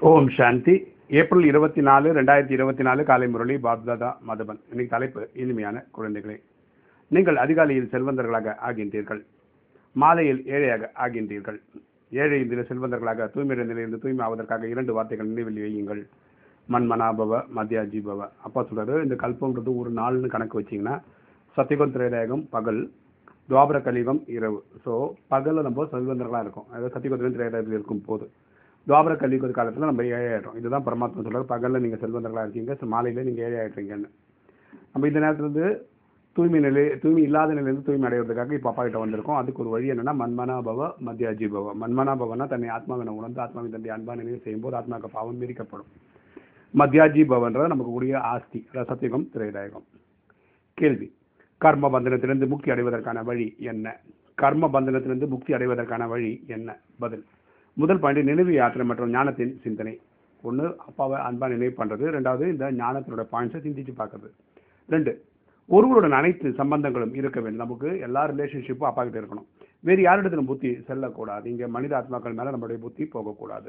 ஓம் சாந்தி. April 24, 2024 காலை முரளி பாப்தாதா மதுபன். இன்னைக்கு தலைப்பு இனிமையான குழந்தைகளே, நீங்கள் அதிகாலையில் செல்வந்தர்களாக ஆகின்றீர்கள், மாலையில் ஏழையாக ஆகின்றீர்கள். ஏழை இதில் செல்வந்தர்களாக தூய்மை நிலையிலிருந்து தூய்மை ஆவதற்காக 2 வார்த்தைகள் நினைவில் வையுங்கள். மன்மனாபவ மத்தியாஜீபவ. அப்பா சொல்றாரு, இந்த கல்பம்ன்றது ஒரு நாள்னு கணக்கு வச்சிங்கன்னா சத்தியகம் திரேதாயகம் பகல், துவாபர கலியுகம் இரவு. ஸோ பகலில் நம்ம செல்வந்தர்களாக இருக்கும், அதாவது சத்தியகம் திரேதாயத்தில் இருக்கும் போது. துவாபர கலியுக காலத்தில் நம்ம ஏழையாயிடும். இதுதான் பரமாத்மா சொல்றாரு, பகலில் நீங்கள் செல்வந்தர்களாக இருக்கீங்க, மாலையில் நீங்கள் ஏழையாயிட்டீங்கன்னு. நம்ம இந்த நேரத்துலேருந்து தூய்மை இல்லாத நிலையிலிருந்து தூய்மை அடைவதற்காக இப்போ அப்பா கிட்ட வந்திருக்கோம். அதுக்கு ஒரு வழி என்னன்னா மன்மனாபவ மத்தியாஜீபவ. மன்மனாபவனா தன்னை ஆத்மாவினை உணர்ந்து ஆத்மாவின் தந்தை அன்பா நினைவு செய்யும்போது ஆத்மாவுக்கு பாவம் மீறிக்கப்படும். மத்தியாஜீபவன்றது நமக்கு கூடிய ஆஸ்தி, அதாவது சத்தியகம் திரேதாயகம். கேள்வி: கர்ம பந்தனத்திலிருந்து முக்தி அடைவதற்கான வழி என்ன? கர்ம பந்தனத்திலிருந்து முக்தி அடைவதற்கான வழி என்ன? பதில்: முதல் பாயிண்ட் நினைவு யாத்திரை மற்றும் ஞானத்தின் சிந்தனை. ஒன்று, அப்பாவை அன்பா நினைவு பண்ணுறது. ரெண்டாவது, இந்த ஞானத்தினோட பாயிண்ட்ஸை சிந்திச்சு பார்க்கறது. 2, ஒருவருடன் அனைத்து சம்பந்தங்களும் இருக்க வேண்டும். நமக்கு எல்லா ரிலேஷன்ஷிப்பும் அப்பா கிட்ட இருக்கணும், வேறு யாரிடத்திலும் புத்தி செல்லக்கூடாது. இங்கே மனித ஆத்மாக்கள் மேலே நம்மளுடைய புத்தி போகக்கூடாது.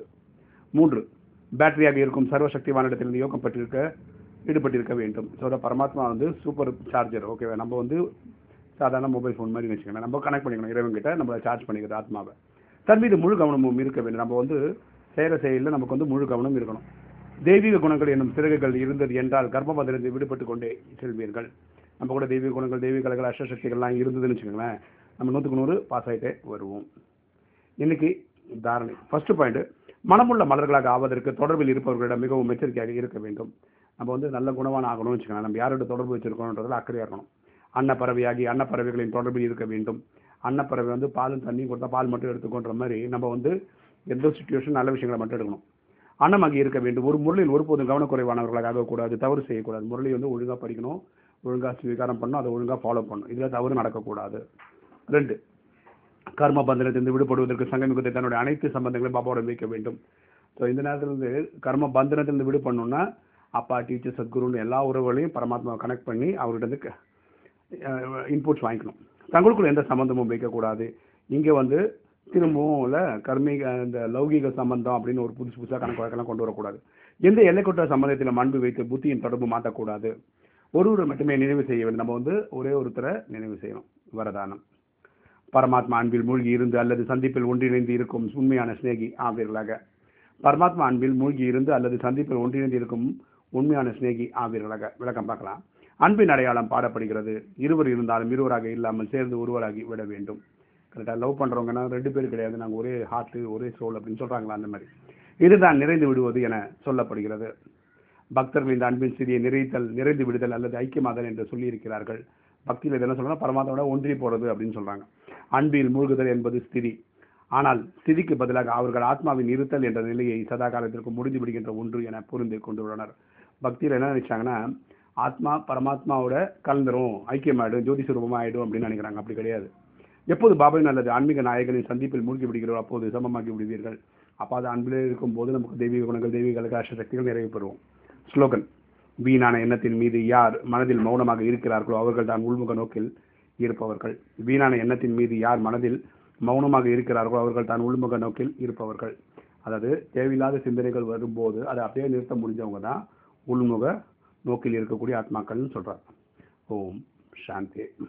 3, பேட்டரியாக இருக்கும் சர்வசக்திவானிடத்திலிருந்து யோகம் ஈடுபட்டிருக்க வேண்டும். ஸோ பரமாத்மா சூப்பர் சார்ஜர். ஓகேவா? நம்ம சாதாரண மொபைல் ஃபோன் மாதிரி வச்சுக்கணும், நம்ம கனெக்ட் பண்ணிக்கணும் இறைவன்கிட்ட, நம்மளை சார்ஜ் பண்ணிக்கிறது ஆத்மாவை. தன் மீது முழு கவனமும் இருக்க வேண்டும். நம்ம செயலில் நமக்கு முழு கவனம் இருக்கணும். தெய்வீக குணங்கள் என்னும் சிறகுகள் இருந்தது என்றால் கர்ப்பபந்தனத்தை விடுபட்டு கொண்டே செல்வீர்கள். நம்ம கூட தெய்வீக குணங்கள், தெய்வீக கலைகள், அஷ்டசக்திகள்லாம் இருந்ததுன்னு வச்சுக்கோங்களேன், நம்ம 100க்கு 100 பாஸ் ஆகிட்டே வருவோம். இன்னைக்கு தாரணை. ஃபர்ஸ்ட் பாயிண்ட், மனமுள்ள மலர்களாக ஆவதற்கு தொடர்பில் இருப்பவர்களிடம் மிகவும் எச்சரிக்கையாக இருக்க வேண்டும். நம்ம நல்ல குணவான் ஆகணும்னு வச்சுக்கோங்க, நம்ம யாரோட தொடர்பு வச்சிருக்கோன்றதுல அக்கறையாக இருக்கணும். அன்னப்பறவையாகி அன்னப்பறவைகளின் தொடர்பில் இருக்க வேண்டும். அன்னப்பறவை பாலும் தண்ணியும் கொடுத்தா பால் மட்டும் எடுத்துக்கோன்ற மாதிரி நம்ம எந்த சுச்சுவேஷன் நல்ல விஷயங்களை மட்டும் எடுக்கணும். அன்னமாகி இருக்க வேண்டும். ஒரு முரளியில் ஒருபோதும் கவனக்குறைவானவர்களாக ஆகக்கூடாது, தவறு செய்யக்கூடாது. முரளி ஒழுங்காக படிக்கணும், ஒழுங்காக ஸ்வீகாரம் பண்ணணும், அதை ஒழுங்காக ஃபாலோ பண்ணணும். இதில் தவறு நடக்கக்கூடாது. 2, கர்ம பந்தனத்திலிருந்து விடுபடுவதற்கு சங்கமிகத்தை தன்னுடைய அனைத்து சம்பந்தங்களையும் பாபாவோட வைக்க வேண்டும். ஸோ இந்த நேரத்திலிருந்து கர்ம பந்தனத்திலிருந்து விடுபடணும்னா அப்பா, டீச்சர், சத்குருன்னு எல்லா உறவுகளையும் பரமாத்மாவை கனெக்ட் பண்ணி அவர்கிட்ட இன்புட்ஸ் வாங்கிக்கணும். தங்களுக்குள்ள எந்த சம்பந்தமும் வைக்கக்கூடாது. இங்கே திரும்பவும் இந்த லௌகீக சம்பந்தம் அப்படின்னு ஒரு புதுசாக கணக்கு வழக்கெல்லாம் கொண்டு வரக்கூடாது. எந்த எல்லைக்கொட்ட சம்பந்தத்தில் அன்பு வைத்து புத்தியின் தொடர்பு மாற்றக்கூடாது. ஒருவரை மட்டுமே நினைவு செய்ய வேண்டும். நம்ம ஒரே ஒருத்தரை நினைவு செய்யணும். வரதானம்: பரமாத்மா அன்பில் மூழ்கி இருந்து அல்லது சந்திப்பில் ஒன்றிணைந்து இருக்கும் உண்மையான சிநேகி ஆவீர்களாக. பரமாத்மா அன்பில் மூழ்கி இருந்து அல்லது சந்திப்பில் ஒன்றிணைந்து இருக்கும் உண்மையான சிநேகி ஆவீர்களாக. விளக்கம் பார்க்கலாம். அன்பின் அடையாளம் பாடப்படுகிறது. இருவர் இருந்தாலும் இருவராக இல்லாமல் சேர்ந்து ஒருவராகி விட வேண்டும். கரெக்டாக லவ் பண்ணுறவங்கன்னா 2 பேர் கிடையாது, நாங்கள் ஒரே ஹார்ட்டு ஒரே சோல் அப்படின்னு சொல்கிறாங்களா, அந்த மாதிரி. இதுதான் நிறைந்து விடுவது என சொல்லப்படுகிறது. பக்தர்கள் இந்த அன்பின் சிறிய நிறைந்து விடுதல் அல்லது ஐக்கியமாதல் என்று சொல்லியிருக்கிறார்கள். பக்தியில் என்ன சொல்றாங்க, பரமாத்மாவோட ஒன்றி போகிறது அப்படின்னு சொல்கிறாங்க. அன்பில் மூழ்குதல் என்பது ஸ்திதி. ஆனால் ஸ்திதிக்கு பதிலாக அவர்கள் ஆத்மாவின் இருத்தல் என்ற நிலையை சதா காலத்திற்கு முடிந்து விடுகின்ற ஒன்று என புரிந்து கொண்டுள்ளனர். பக்தியில் என்ன நினைச்சாங்கன்னா, ஆத்மா பரமாத்மாவோட கலந்துரும், ஐக்கியமாயிடும், ஜோதி சுரூபமாக ஆயிடும் அப்படின்னு நினைக்கிறாங்க. அப்படி கிடையாது. எப்போது பாபாவின் அல்லது ஆன்மீக நாயகனின் சந்திப்பில் மூழ்கி விடுகிறோம் அப்போது சமமாகி விடுவீர்கள். அப்போ அது அன்பிலே இருக்கும் போது நமக்கு தெய்வீக குணங்கள், தெய்வீக சக்திகள் நிறைவு பெறுவோம். ஸ்லோகன்: வீணான எண்ணத்தின் மீது யார் மனதில் மௌனமாக இருக்கிறார்களோ அவர்கள் தான் உள்முக நோக்கில் இருப்பவர்கள். வீணான எண்ணத்தின் மீது யார் மனதில் மௌனமாக இருக்கிறார்களோ அவர்கள் தான் உள்முக நோக்கில் இருப்பவர்கள். அதாவது தேவையில்லாத சிந்தனைகள் வரும்போது அதை அப்படியே நிறுத்த முடிஞ்சவங்க தான் உள்முக நோக்கில் இருக்கக்கூடிய ஆத்மாக்கள்னு சொல்றாங்க. ஓம் சாந்தி.